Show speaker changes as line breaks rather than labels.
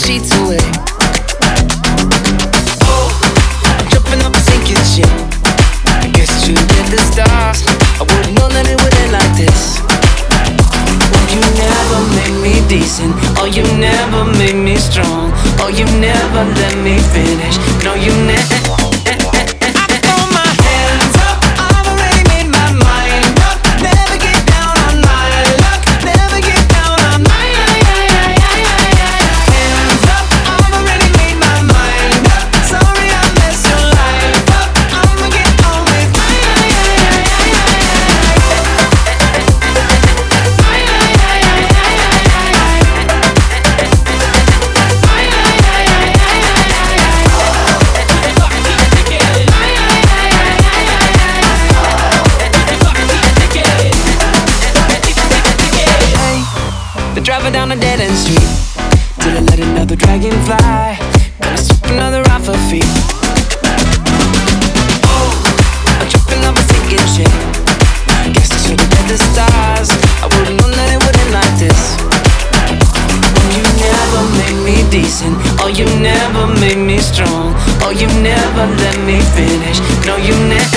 sheets away. Oh, I'm jumping up a sinking ship. I guess you did the stars. I wouldn't know that it would end like this. Oh, you never made me decent. Oh, you never made me strong. Oh, you never let me finish. No, you never. Driving down a dead-end street till I let another dragon fly. Gonna sweep another off her feet. Oh, I'm jumping up a sinking ship. Guess I should've read the stars. I wouldn't know that it would end like this. Oh, you never made me decent. Oh, you never made me strong. Oh, you never let me finish. No, you never.